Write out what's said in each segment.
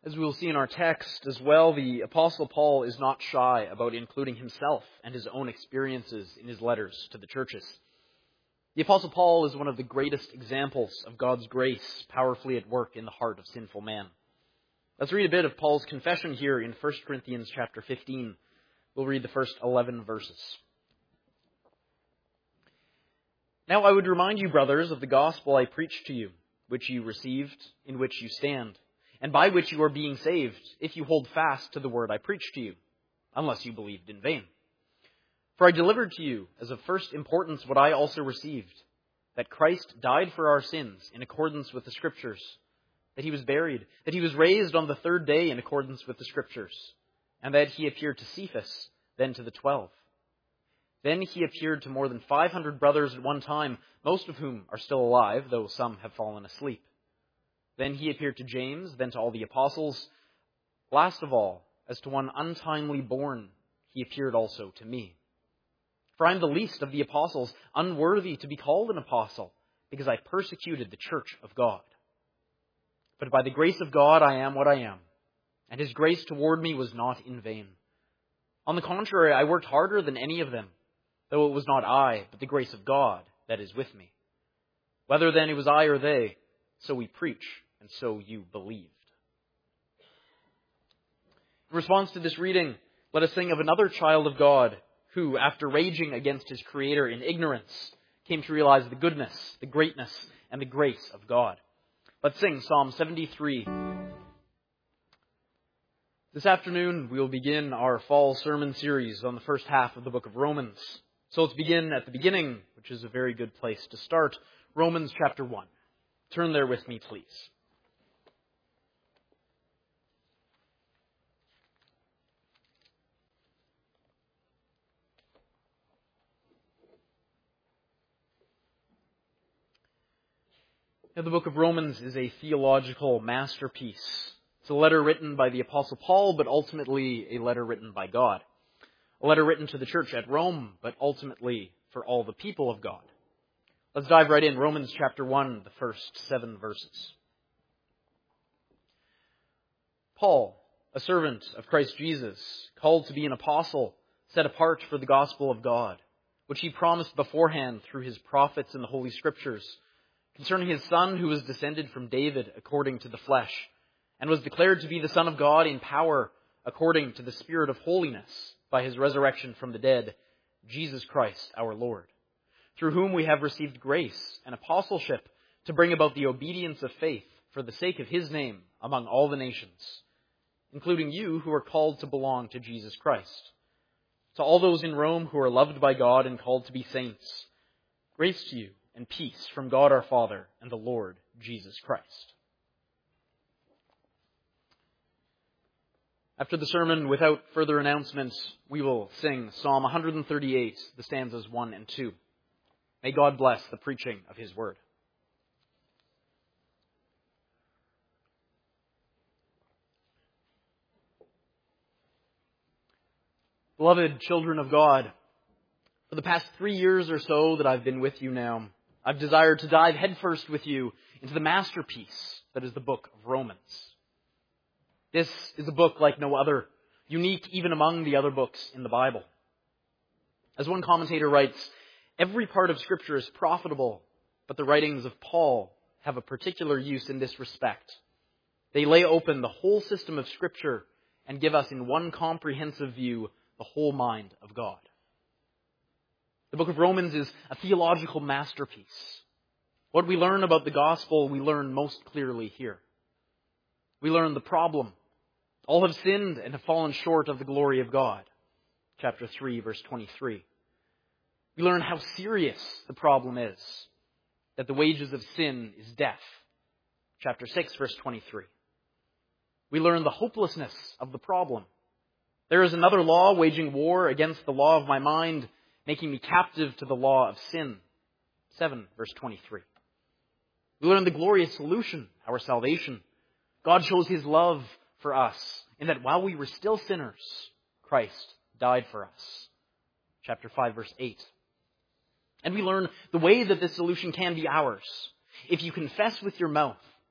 As we will see in our text as well, the Apostle Paul is not shy about including himself and his own experiences in his letters to the churches. The Apostle Paul is one of the greatest examples of God's grace powerfully at work in the heart of sinful man. Let's read a bit of Paul's confession here in 1 Corinthians chapter 15. We'll read the first 11 verses. Now I would remind you, brothers, of the gospel I preached to you, which you received, in which you stand, and by which you are being saved, if you hold fast to the word I preached to you, unless you believed in vain. For I delivered to you as of first importance what I also received, that Christ died for our sins in accordance with the Scriptures, that he was buried, that he was raised on the third day in accordance with the Scriptures, and that he appeared to Cephas, then to the 12. Then he appeared to more than 500 brothers at one time, most of whom are still alive, though some have fallen asleep. Then he appeared to James, then to all the apostles. Last of all, as to one untimely born, he appeared also to me. For I am the least of the apostles, unworthy to be called an apostle, because I persecuted the church of God. But by the grace of God I am what I am, and his grace toward me was not in vain. On the contrary, I worked harder than any of them, though it was not I, but the grace of God that is with me. Whether then it was I or they, so we preach, and so you believed. In response to this reading, let us sing of another child of God who, after raging against his Creator in ignorance, came to realize the goodness, the greatness, and the grace of God. Let's sing Psalm 73. This afternoon, we will begin our fall sermon series on the first half of the book of Romans. So let's begin at the beginning, which is a very good place to start. Romans chapter 1. Turn there with me, please. Now, the book of Romans is a theological masterpiece. It's a letter written by the Apostle Paul, but ultimately a letter written by God. A letter written to the church at Rome, but ultimately for all the people of God. Let's dive right in. Romans chapter 1, the first 7 verses. Paul, a servant of Christ Jesus, called to be an apostle, set apart for the gospel of God, which he promised beforehand through his prophets in the Holy Scriptures, concerning his Son who was descended from David according to the flesh, and was declared to be the Son of God in power according to the Spirit of holiness by his resurrection from the dead, Jesus Christ our Lord, through whom we have received grace and apostleship to bring about the obedience of faith for the sake of his name among all the nations, including you who are called to belong to Jesus Christ. To all those in Rome who are loved by God and called to be saints, grace to you and peace from God our Father and the Lord Jesus Christ. After the sermon, without further announcements, we will sing Psalm 138, the stanzas 1 and 2. May God bless the preaching of his word. Beloved children of God, for the past 3 years or so that I've been with you now, I've desired to dive headfirst with you into the masterpiece that is the book of Romans. This is a book like no other, unique even among the other books in the Bible. As one commentator writes, every part of Scripture is profitable, but the writings of Paul have a particular use in this respect. They lay open the whole system of Scripture and give us in one comprehensive view the whole mind of God. The book of Romans is a theological masterpiece. What we learn about the gospel, we learn most clearly here. We learn the problem. All have sinned and have fallen short of the glory of God. Chapter 3, verse 23. We learn how serious the problem is, that the wages of sin is death. Chapter 6, verse 23. We learn the hopelessness of the problem. There is another law waging war against the law of my mind, making me captive to the law of sin. 7, verse 23. We learn the glorious solution, our salvation. God shows his love for us in that while we were still sinners, Christ died for us. Chapter 5, verse 8. And we learn the way that this solution can be ours. If you confess with your mouth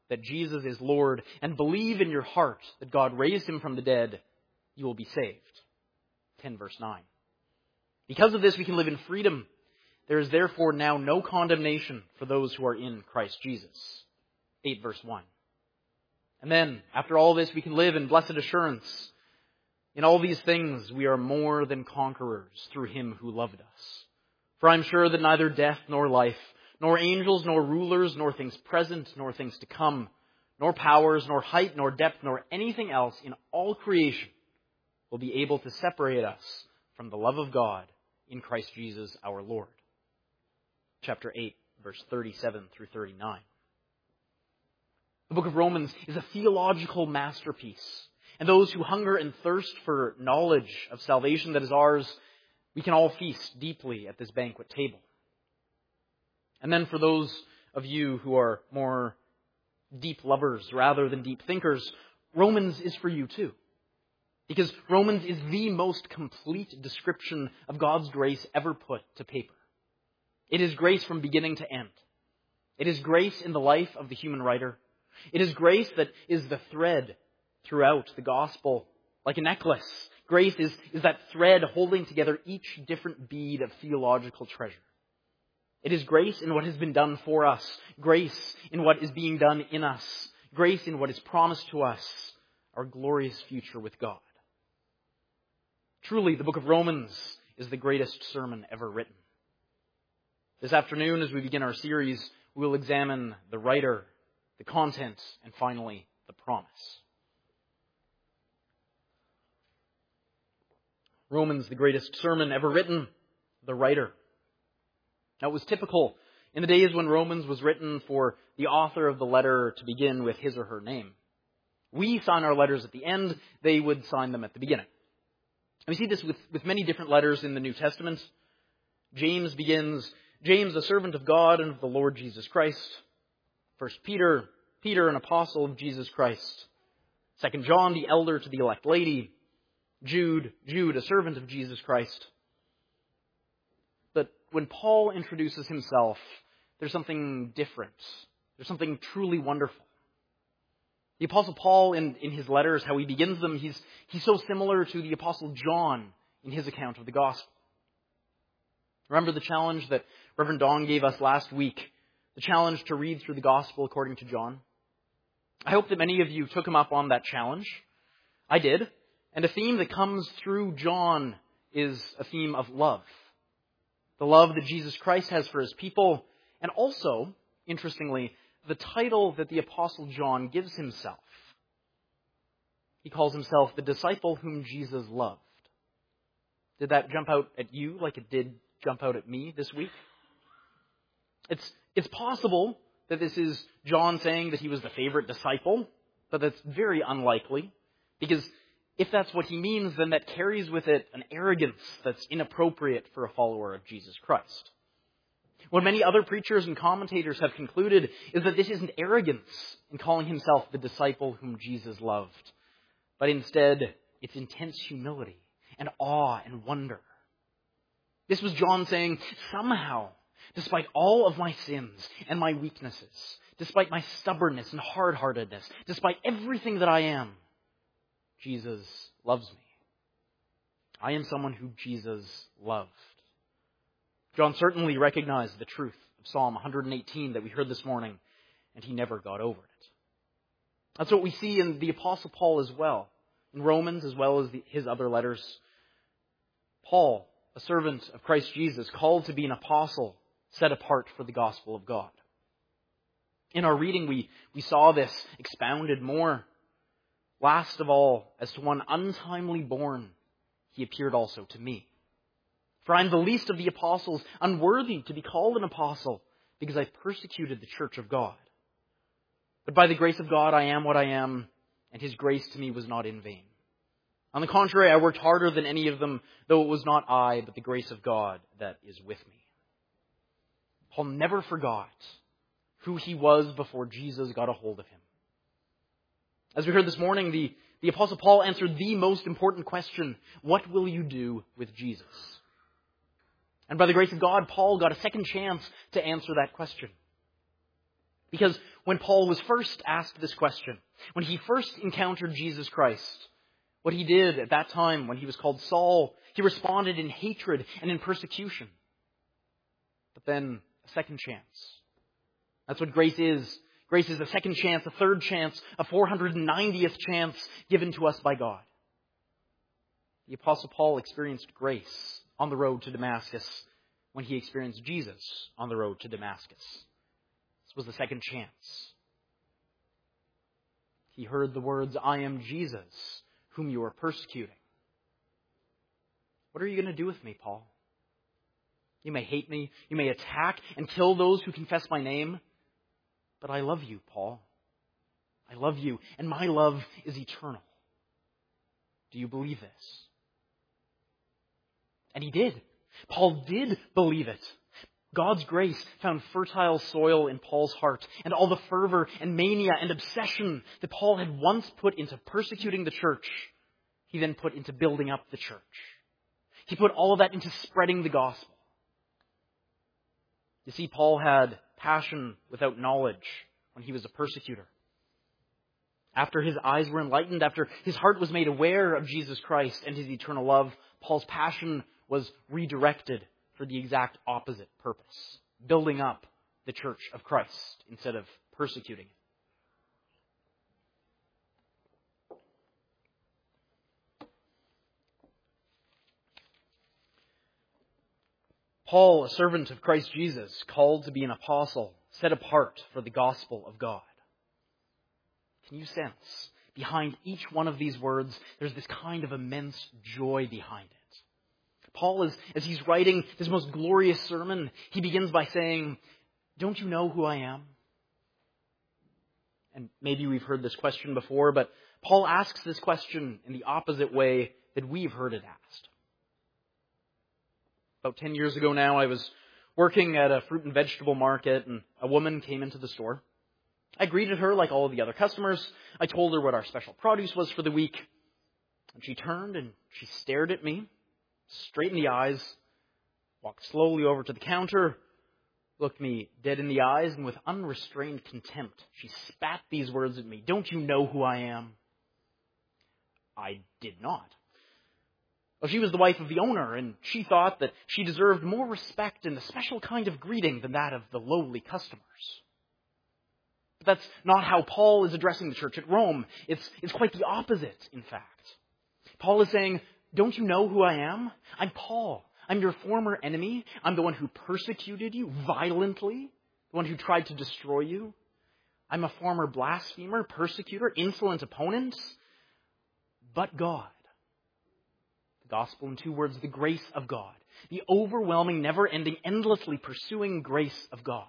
that Jesus is Lord and believe in your heart that God raised him from the dead, you will be saved. 10 verse 9. Because of this, we can live in freedom. There is therefore now no condemnation for those who are in Christ Jesus. 8 verse 1. And then, after all this, we can live in blessed assurance. In all these things, we are more than conquerors through him who loved us. For I am sure that neither death nor life, nor angels, nor rulers, nor things present, nor things to come, nor powers, nor height, nor depth, nor anything else in all creation will be able to separate us from the love of God in Christ Jesus our Lord. Chapter 8, verse 37 through 39. The book of Romans is a theological masterpiece. And those who hunger and thirst for knowledge of salvation that is ours, we can all feast deeply at this banquet table. And then for those of you who are more deep lovers rather than deep thinkers, Romans is for you too. Because Romans is the most complete description of God's grace ever put to paper. It is grace from beginning to end. It is grace in the life of the human writer. It is grace that is the thread throughout the gospel, like a necklace. Grace is that thread holding together each different bead of theological treasure. It is grace in what has been done for us, grace in what is being done in us, grace in what is promised to us, our glorious future with God. Truly, the book of Romans is the greatest sermon ever written. This afternoon, as we begin our series, we will examine the writer, the content, and finally, the promise. Romans, the greatest sermon ever written, the writer. Now, it was typical in the days when Romans was written for the author of the letter to begin with his or her name. We sign our letters at the end, they would sign them at the beginning. And we see this with many different letters in the New Testament. James begins, James, a servant of God and of the Lord Jesus Christ. 1 Peter, Peter, an apostle of Jesus Christ. 2 John, the elder to the elect lady. Jude, a servant of Jesus Christ. But when Paul introduces himself, there's something different. There's something truly wonderful. The Apostle Paul, in his letters, how he begins them, he's so similar to the Apostle John in his account of the gospel. Remember the challenge that Reverend Don gave us last week, the challenge to read through the gospel according to John? I hope that many of you took him up on that challenge. I did. And a theme that comes through John is a theme of love. The love that Jesus Christ has for his people. And also, interestingly, the title that the Apostle John gives himself. He calls himself the disciple whom Jesus loved. Did that jump out at you like it did jump out at me this week? It's possible that this is John saying that he was the favorite disciple, but that's very unlikely. Because if that's what he means, then that carries with it an arrogance that's inappropriate for a follower of Jesus Christ. What many other preachers and commentators have concluded is that this isn't arrogance in calling himself the disciple whom Jesus loved, but instead it's intense humility and awe and wonder. This was John saying, somehow, despite all of my sins and my weaknesses, despite my stubbornness and hard-heartedness, despite everything that I am, Jesus loves me. I am someone who Jesus loved. John certainly recognized the truth of Psalm 118 that we heard this morning, and he never got over it. That's what we see in the Apostle Paul as well, in Romans as well as his other letters. Paul, a servant of Christ Jesus, called to be an apostle, set apart for the gospel of God. In our reading, we saw this expounded more. Last of all, as to one untimely born, he appeared also to me. For I am the least of the apostles, unworthy to be called an apostle, because I persecuted the church of God. But by the grace of God I am what I am, and his grace to me was not in vain. On the contrary, I worked harder than any of them, though it was not I, but the grace of God that is with me. Paul never forgot who he was before Jesus got a hold of him. As we heard this morning, the Apostle Paul answered the most important question: what will you do with Jesus? And by the grace of God, Paul got a second chance to answer that question. Because when Paul was first asked this question, when he first encountered Jesus Christ, what he did at that time when he was called Saul, he responded in hatred and in persecution. But then a second chance. That's what grace is. Grace is a second chance, a third chance, a 490th chance given to us by God. The Apostle Paul experienced grace on the road to Damascus when he experienced Jesus on the road to Damascus. This was the second chance. He heard the words, "I am Jesus, whom you are persecuting." What are you going to do with me, Paul? You may hate me, you may attack and kill those who confess my name, but I love you, Paul. I love you, and my love is eternal. Do you believe this? And he did. Paul did believe it. God's grace found fertile soil in Paul's heart, and all the fervor and mania and obsession that Paul had once put into persecuting the church, he then put into building up the church. He put all of that into spreading the gospel. You see, Paul had passion without knowledge when he was a persecutor. After his eyes were enlightened, after his heart was made aware of Jesus Christ and his eternal love, Paul's passion was redirected for the exact opposite purpose, building up the church of Christ instead of persecuting it. Paul, a servant of Christ Jesus, called to be an apostle, set apart for the gospel of God. Can you sense behind each one of these words, there's this kind of immense joy behind it? Paul, as he's writing this most glorious sermon, he begins by saying, "Don't you know who I am?" And maybe we've heard this question before, but Paul asks this question in the opposite way that we've heard it asked. About 10 years ago now, I was working at a fruit and vegetable market, and a woman came into the store. I greeted her like all of the other customers. I told her what our special produce was for the week. And she turned and she stared at me, straight in the eyes, walked slowly over to the counter, looked me dead in the eyes, and with unrestrained contempt, she spat these words at me, "Don't you know who I am?" I did not. Well, she was the wife of the owner, and she thought that she deserved more respect and a special kind of greeting than that of the lowly customers. But that's not how Paul is addressing the church at Rome. It's quite the opposite, in fact. Paul is saying, "Don't you know who I am? I'm Paul. I'm your former enemy. I'm the one who persecuted you violently, the one who tried to destroy you. I'm a former blasphemer, persecutor, insolent opponent. But God." The gospel in two words, the grace of God. The overwhelming, never-ending, endlessly pursuing grace of God.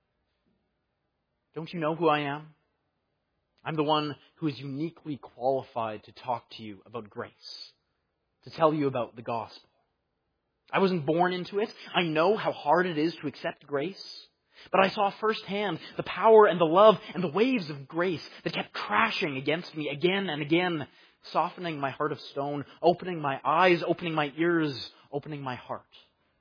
Don't you know who I am? I'm the one who is uniquely qualified to talk to you about grace, to tell you about the gospel. I wasn't born into it. I know how hard it is to accept grace. But I saw firsthand the power and the love and the waves of grace that kept crashing against me again and again, softening my heart of stone, opening my eyes, opening my ears, opening my heart.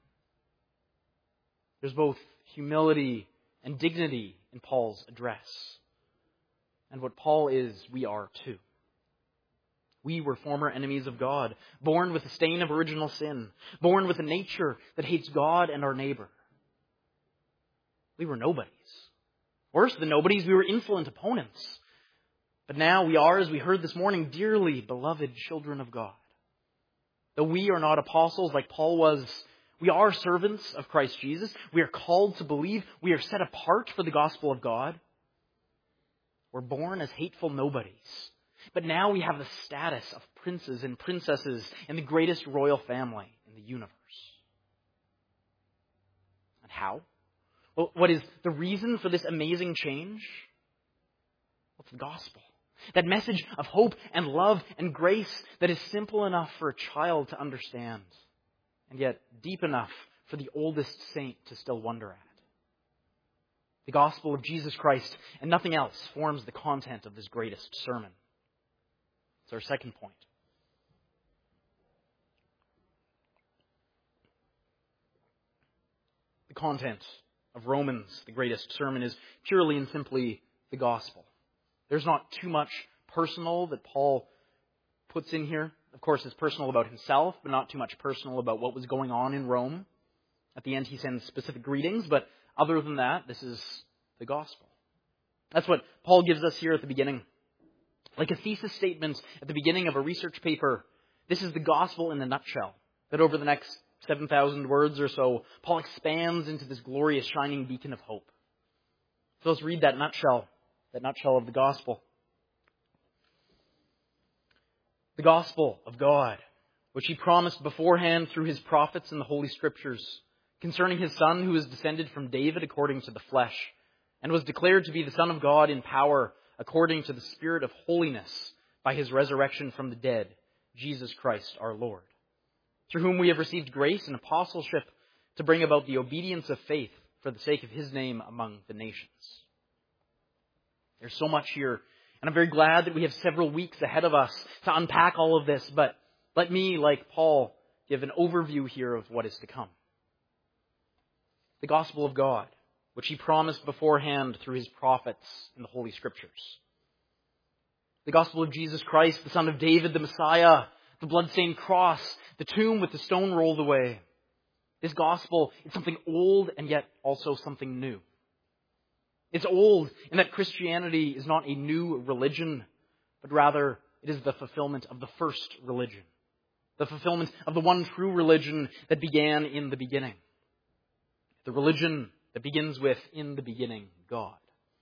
There's both humility and dignity in Paul's address. And what Paul is, we are too. We were former enemies of God, born with the stain of original sin, born with a nature that hates God and our neighbor. We were nobodies. Worse than nobodies, we were insolent opponents. But now we are, as we heard this morning, dearly beloved children of God. Though we are not apostles like Paul was, we are servants of Christ Jesus. We are called to believe. We are set apart for the gospel of God. We're born as hateful nobodies. But now we have the status of princes and princesses in the greatest royal family in the universe. And how? Well, what is the reason for this amazing change? What's the gospel? That message of hope and love and grace that is simple enough for a child to understand, and yet deep enough for the oldest saint to still wonder at. The gospel of Jesus Christ and nothing else forms the content of this greatest sermon. It's our second point. The content of Romans, the greatest sermon, is purely and simply the gospel. There's not too much personal that Paul puts in here. Of course, it's personal about himself, but not too much personal about what was going on in Rome. At the end, he sends specific greetings, but other than that, this is the gospel. That's what Paul gives us here at the beginning. Like a thesis statement at the beginning of a research paper, this is the gospel in a nutshell. That over the next 7,000 words or so, Paul expands into this glorious shining beacon of hope. So let's read that nutshell of the gospel. The gospel of God, which he promised beforehand through his prophets in the Holy Scriptures, concerning his Son who is descended from David according to the flesh, and was declared to be the Son of God in power according to the Spirit of holiness by his resurrection from the dead, Jesus Christ our Lord, through whom we have received grace and apostleship to bring about the obedience of faith for the sake of his name among the nations. There's so much here, and I'm very glad that we have several weeks ahead of us to unpack all of this, but let me, like Paul, give an overview here of what is to come. The gospel of God, which he promised beforehand through his prophets in the Holy Scriptures. The gospel of Jesus Christ, the Son of David, the Messiah, the blood-stained cross, the tomb with the stone rolled away. This gospel is something old and yet also something new. It's old in that Christianity is not a new religion, but rather it is the fulfillment of the first religion. The fulfillment of the one true religion that began in the beginning. The religion that begins with, in the beginning, God.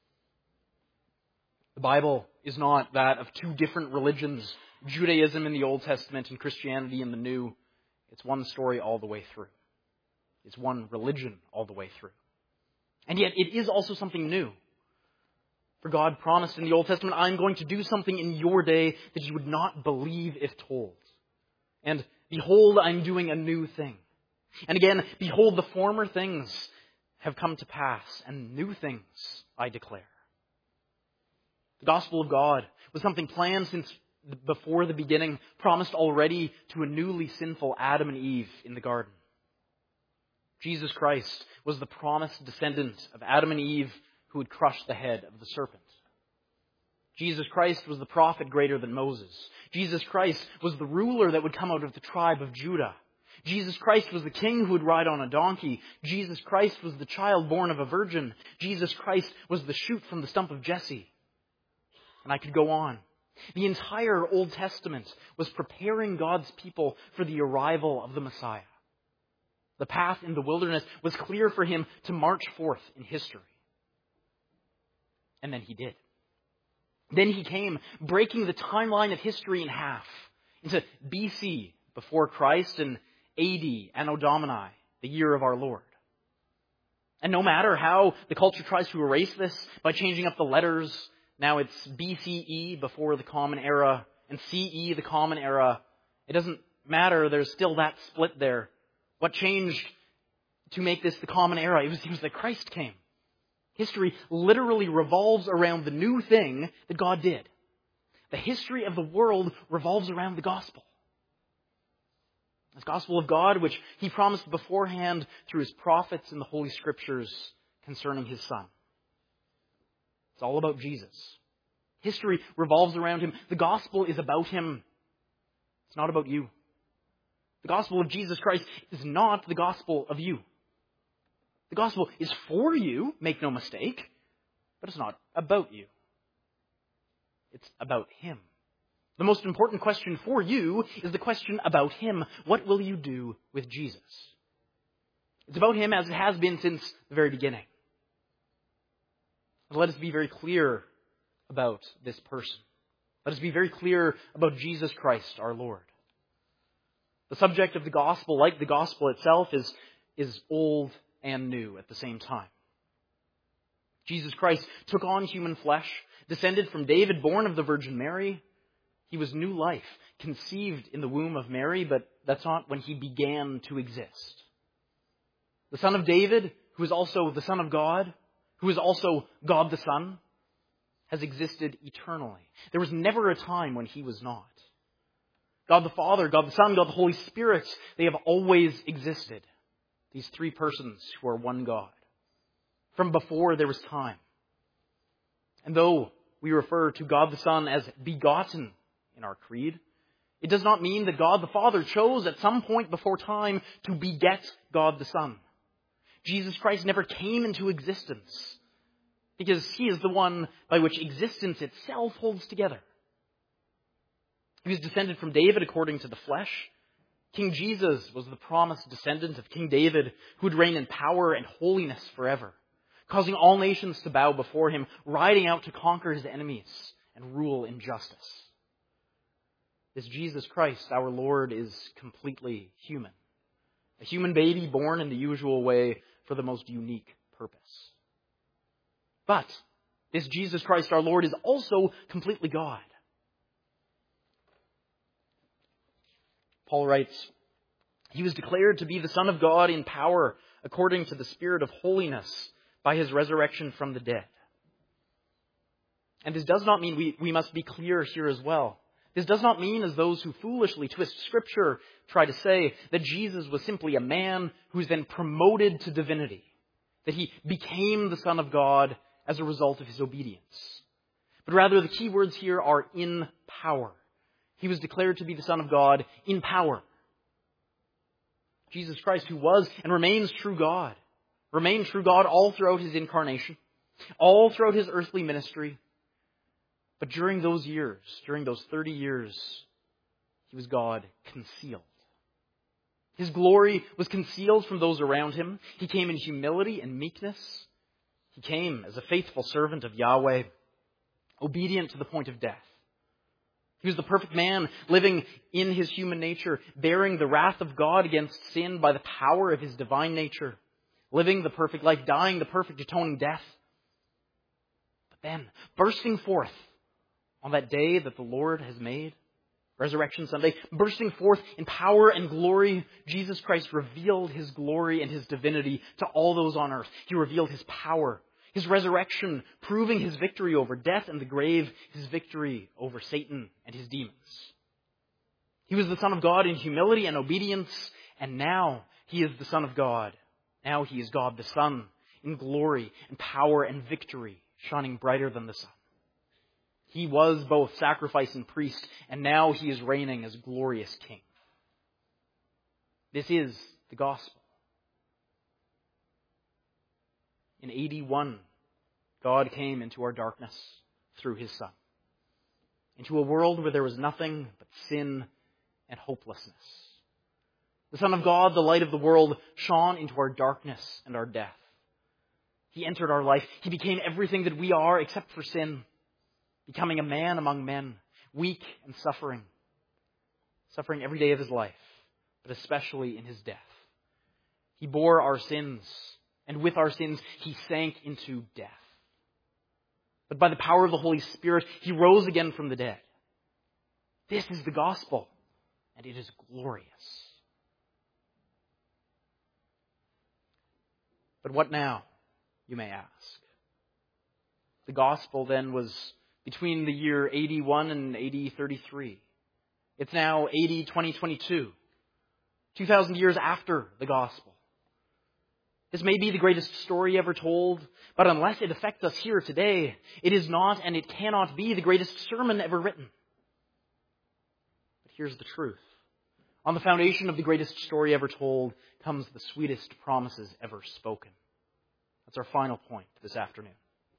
The Bible is not that of two different religions, Judaism in the Old Testament and Christianity in the New. It's one story all the way through. It's one religion all the way through. And yet it is also something new. For God promised in the Old Testament, I'm going to do something in your day that you would not believe if told. And behold, I'm doing a new thing. And again, behold, the former things have come to pass, and new things I declare. The gospel of God was something planned since before the beginning, promised already to a newly sinful Adam and Eve in the garden. Jesus Christ was the promised descendant of Adam and Eve who would crush the head of the serpent. Jesus Christ was the prophet greater than Moses. Jesus Christ was the ruler that would come out of the tribe of Judah. Jesus Christ was the king who would ride on a donkey. Jesus Christ was the child born of a virgin. Jesus Christ was the shoot from the stump of Jesse. And I could go on. The entire Old Testament was preparing God's people for the arrival of the Messiah. The path in the wilderness was clear for him to march forth in history. And then he did. Then he came, breaking the timeline of history in half into BC, before Christ, and AD, Anno Domini, the year of our Lord. And no matter how the culture tries to erase this by changing up the letters, now it's BCE, before the Common Era, and CE, the Common Era. It doesn't matter, there's still that split there. What changed to make this the Common Era? It was that Christ came. History literally revolves around the new thing that God did. The history of the world revolves around the gospel. This gospel of God, which he promised beforehand through his prophets in the Holy Scriptures concerning his Son. It's all about Jesus. History revolves around him. The gospel is about him. It's not about you. The gospel of Jesus Christ is not the gospel of you. The gospel is for you, make no mistake, but it's not about you. It's about him. The most important question for you is the question about him. What will you do with Jesus? It's about him as it has been since the very beginning. But let us be very clear about this person. Let us be very clear about Jesus Christ, our Lord. The subject of the gospel, like the gospel itself, is old and new at the same time. Jesus Christ took on human flesh, descended from David, born of the Virgin Mary. He was new life, conceived in the womb of Mary, but that's not when he began to exist. The Son of David, who is also the Son of God, who is also God the Son, has existed eternally. There was never a time when he was not. God the Father, God the Son, God the Holy Spirit, they have always existed. These three persons who are one God. from before there was time. And though we refer to God the Son as begotten in our creed, it does not mean that God the Father chose at some point before time to beget God the Son. Jesus Christ never came into existence because he is the one by which existence itself holds together. He was descended from David according to the flesh. King Jesus was the promised descendant of King David who would reign in power and holiness forever, causing all nations to bow before him, riding out to conquer his enemies and rule in justice. This Jesus Christ, our Lord, is completely human. A human baby born in the usual way for the most unique purpose. But this Jesus Christ, our Lord, is also completely God. Paul writes, "He was declared to be the Son of God in power according to the Spirit of holiness by his resurrection from the dead." And this does not mean we must be clear here as well. This does not mean, as those who foolishly twist Scripture try to say, that Jesus was simply a man who was then promoted to divinity, that he became the Son of God as a result of his obedience. But rather, the key words here are in power. He was declared to be the Son of God in power. Jesus Christ, who was and remains true God, remained true God all throughout his incarnation, all throughout his earthly ministry. But during those years, during those 30 years, he was God concealed. His glory was concealed from those around him. He came in humility and meekness. He came as a faithful servant of Yahweh, obedient to the point of death. He was the perfect man, living in his human nature, bearing the wrath of God against sin by the power of his divine nature, living the perfect life, dying the perfect atoning death. But then, bursting forth on that day that the Lord has made, Resurrection Sunday, bursting forth in power and glory, Jesus Christ revealed his glory and his divinity to all those on earth. He revealed his power, his resurrection, proving his victory over death and the grave, his victory over Satan and his demons. He was the Son of God in humility and obedience, and now he is the Son of God. Now he is God the Son in glory and power and victory, shining brighter than the sun. He was both sacrifice and priest, and now he is reigning as glorious king. This is the gospel. In AD 1, God came into our darkness through his Son, into a world where there was nothing but sin and hopelessness. The Son of God, the light of the world, shone into our darkness and our death. He entered our life. He became everything that we are except for sin, becoming a man among men, weak and suffering every day of his life, but especially in his death. He bore our sins, and with our sins, he sank into death. But by the power of the Holy Spirit, he rose again from the dead. This is the gospel, and it is glorious. But what now, you may ask? The gospel then was between the year 81 and AD 33. It's now AD 2022, 2,000 years after the gospel. This may be the greatest story ever told, but unless it affects us here today, it is not and it cannot be the greatest sermon ever written. But here's the truth. On the foundation of the greatest story ever told comes the sweetest promises ever spoken. That's our final point this afternoon.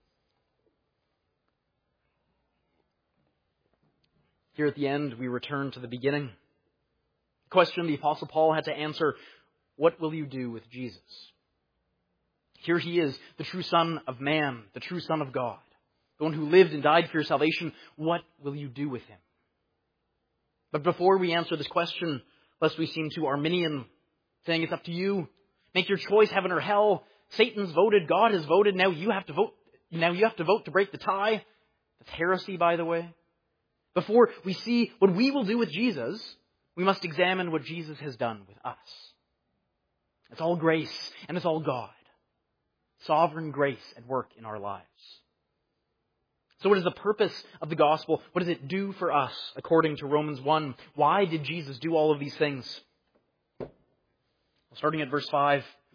Here at the end, we return to the beginning. The question the Apostle Paul had to answer, what will you do with Jesus? Here he is, the true Son of man, the true Son of God, the one who lived and died for your salvation. What will you do with him? But before we answer this question, lest we seem too Arminian, saying it's up to you, make your choice, heaven or hell. Satan's voted, God has voted, now you have to vote. Now you have to vote to break the tie. That's heresy, by the way. Before we see what we will do with Jesus, we must examine what Jesus has done with us. It's all grace and it's all God. Sovereign grace at work in our lives. So what is the purpose of the gospel? What does it do for us according to Romans 1? Why did Jesus do all of these things? Starting at verse 5.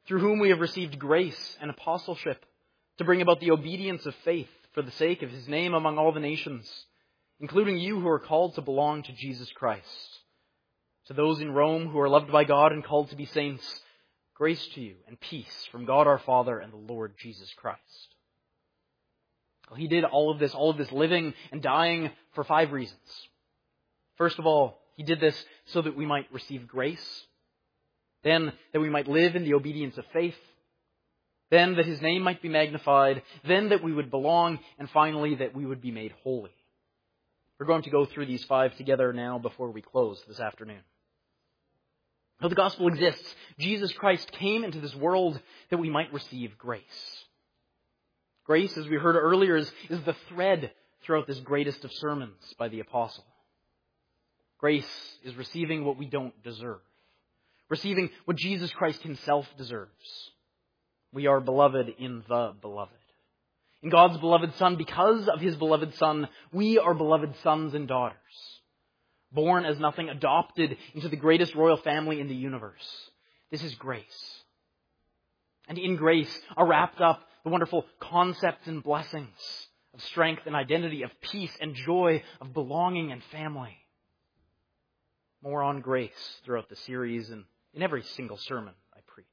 through whom we have received grace and apostleship to bring about the obedience of faith for the sake of his name among all the nations, including you who are called to belong to Jesus Christ. To those in Rome who are loved by God and called to be saints, grace to you and peace from God our Father and the Lord Jesus Christ. Well, he did all of this living and dying for 5 reasons. First of all, he did this so that we might receive grace. Then that we might live in the obedience of faith. Then that his name might be magnified. Then that we would belong. And finally, that we would be made holy. We're going to go through these 5 together now before we close this afternoon. Now, the gospel exists. Jesus Christ came into this world that we might receive grace. Grace, as we heard earlier, is the thread throughout this greatest of sermons by the apostle. Grace is receiving what we don't deserve. Receiving what Jesus Christ himself deserves. We are beloved in the beloved. In God's beloved Son, because of his beloved Son, we are beloved sons and daughters. Born as nothing, adopted into the greatest royal family in the universe. This is grace. And in grace are wrapped up the wonderful concepts and blessings of strength and identity, of peace and joy, of belonging and family. More on grace throughout the series and in every single sermon I preach.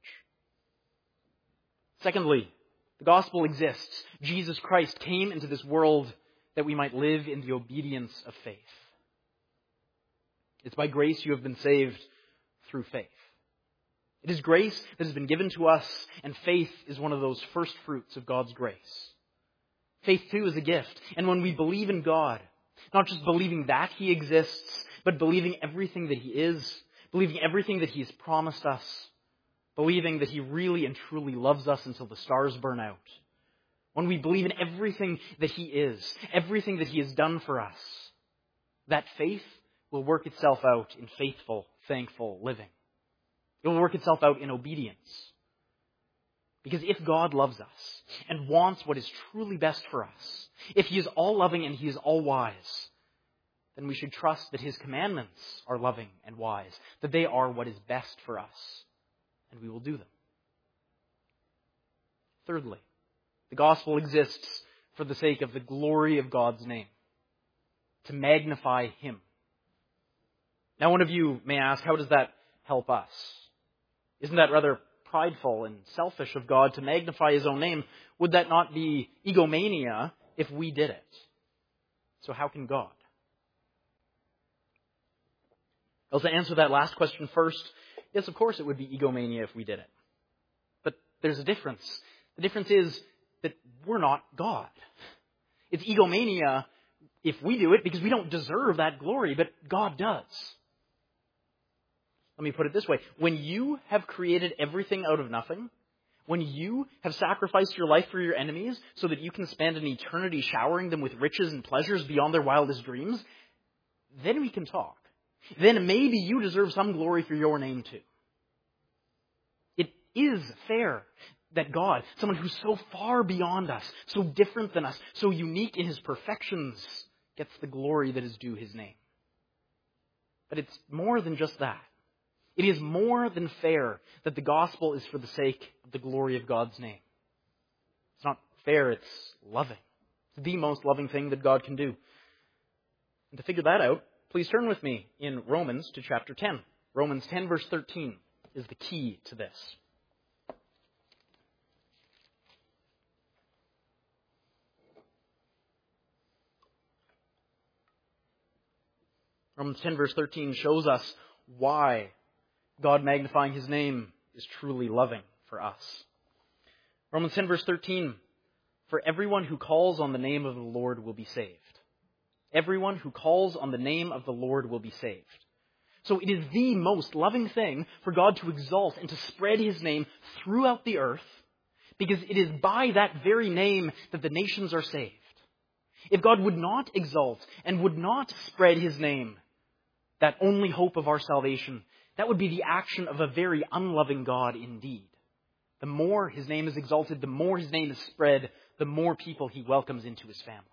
Secondly, the gospel exists. Jesus Christ came into this world that we might live in the obedience of faith. It's by grace you have been saved through faith. It is grace that has been given to us, and faith is one of those first fruits of God's grace. Faith, too, is a gift. And when we believe in God, not just believing that he exists, but believing everything that he is, believing everything that he has promised us, believing that he really and truly loves us until the stars burn out. When we believe in everything that he is, everything that he has done for us, that faith will work itself out in faithful, thankful living. It will work itself out in obedience. Because if God loves us and wants what is truly best for us, if he is all-loving and he is all-wise, then we should trust that his commandments are loving and wise, that they are what is best for us, and we will do them. Thirdly, the gospel exists for the sake of the glory of God's name, to magnify him. Now, one of you may ask, how does that help us? Isn't that rather prideful and selfish of God to magnify his own name? Would that not be egomania if we did it? So how can God? Well, to answer that last question first, yes, of course it would be egomania if we did it. But there's a difference. The difference is that we're not God. It's egomania if we do it because we don't deserve that glory, but God does. Let me put it this way. When you have created everything out of nothing, when you have sacrificed your life for your enemies so that you can spend an eternity showering them with riches and pleasures beyond their wildest dreams, then we can talk. Then maybe you deserve some glory for your name too. It is fair that God, someone who's so far beyond us, so different than us, so unique in his perfections, gets the glory that is due his name. But it's more than just that. It is more than fair that the gospel is for the sake of the glory of God's name. It's not fair, it's loving. It's the most loving thing that God can do. And to figure that out, please turn with me in Romans to chapter 10. Romans 10 verse 13 is the key to this. Romans 10 verse 13 shows us why God magnifying his name is truly loving for us. Romans 10 verse 13, for everyone who calls on the name of the Lord will be saved. Everyone who calls on the name of the Lord will be saved. So it is the most loving thing for God to exalt and to spread his name throughout the earth, because it is by that very name that the nations are saved. If God would not exalt and would not spread his name, that only hope of our salvation, that would be the action of a very unloving God indeed. The more his name is exalted, the more his name is spread, the more people he welcomes into his family.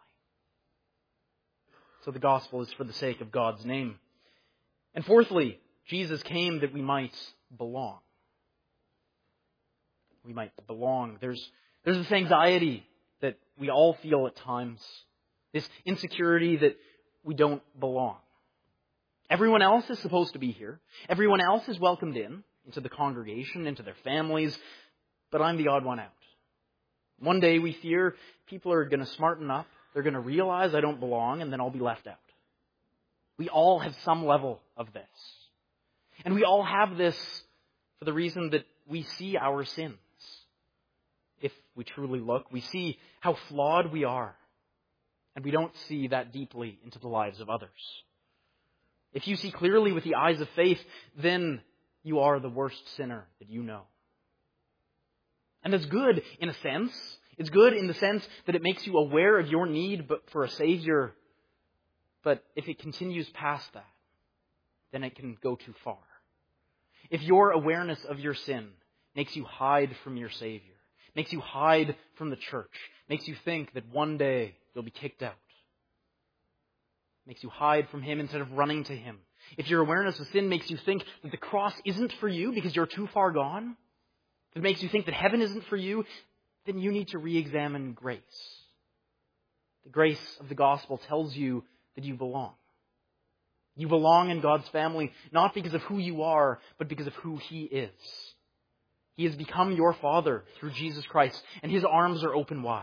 So the gospel is for the sake of God's name. And fourthly, Jesus came that we might belong. we might belong. There's this anxiety that we all feel at times. This insecurity that we don't belong. Everyone else is supposed to be here. Everyone else is welcomed into the congregation, into their families, but I'm the odd one out. One day we fear people are going to smarten up, they're going to realize I don't belong, and then I'll be left out. We all have some level of this. And we all have this for the reason that we see our sins. If we truly look, we see how flawed we are. And we don't see that deeply into the lives of others. If you see clearly with the eyes of faith, then you are the worst sinner that you know. And it's good in a sense. It's good in the sense that it makes you aware of your need for a Savior. But if it continues past that, then it can go too far. If your awareness of your sin makes you hide from your Savior, makes you hide from the church, makes you think that one day you'll be kicked out, makes you hide from Him instead of running to Him, if your awareness of sin makes you think that the cross isn't for you because you're too far gone, if it makes you think that heaven isn't for you, then you need to re-examine grace. The grace of the gospel tells you that you belong. You belong in God's family, not because of who you are, but because of who He is. He has become your Father through Jesus Christ, and His arms are open wide.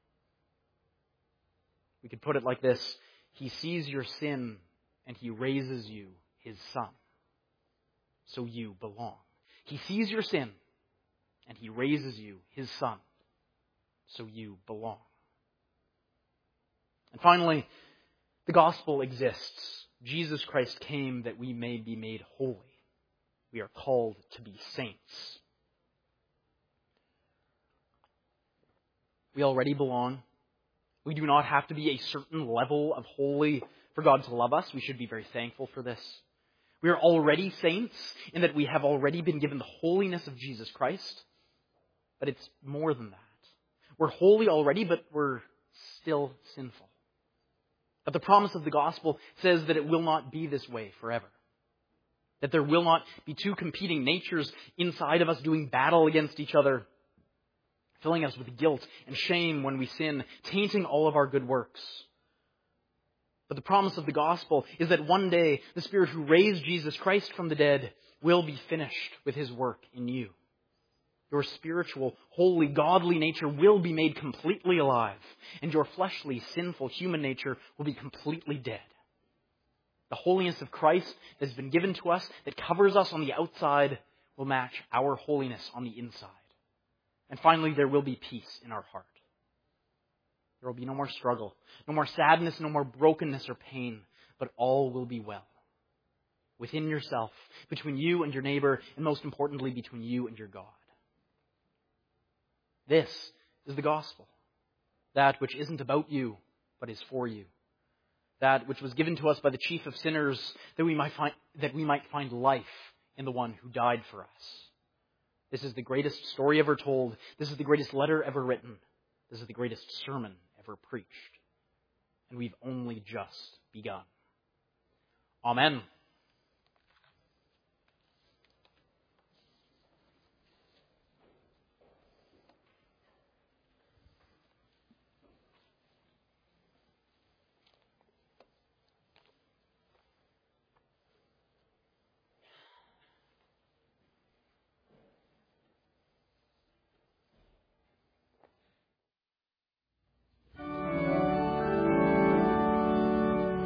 We could put it like this: He sees your sin, and He raises you His Son. So you belong. He sees your sin, and He raises you His Son. So you belong. And finally, the gospel exists. Jesus Christ came that we may be made holy. We are called to be saints. We already belong. We do not have to be a certain level of holy for God to love us. We should be very thankful for this. We are already saints in that we have already been given the holiness of Jesus Christ. But it's more than that. We're holy already, but we're still sinful. But the promise of the gospel says that it will not be this way forever. That there will not be two competing natures inside of us doing battle against each other, filling us with guilt and shame when we sin, tainting all of our good works. But the promise of the gospel is that one day the Spirit who raised Jesus Christ from the dead will be finished with His work in you. Your spiritual, holy, godly nature will be made completely alive, and your fleshly, sinful human nature will be completely dead. The holiness of Christ that has been given to us, that covers us on the outside, will match our holiness on the inside. And finally, there will be peace in our heart. There will be no more struggle, no more sadness, no more brokenness or pain, but all will be well. Within yourself, between you and your neighbor, and most importantly, between you and your God. This is the gospel. That which isn't about you, but is for you. That which was given to us by the chief of sinners, that we might find life in the one who died for us. This is the greatest story ever told. This is the greatest letter ever written. This is the greatest sermon ever preached. And we've only just begun. Amen.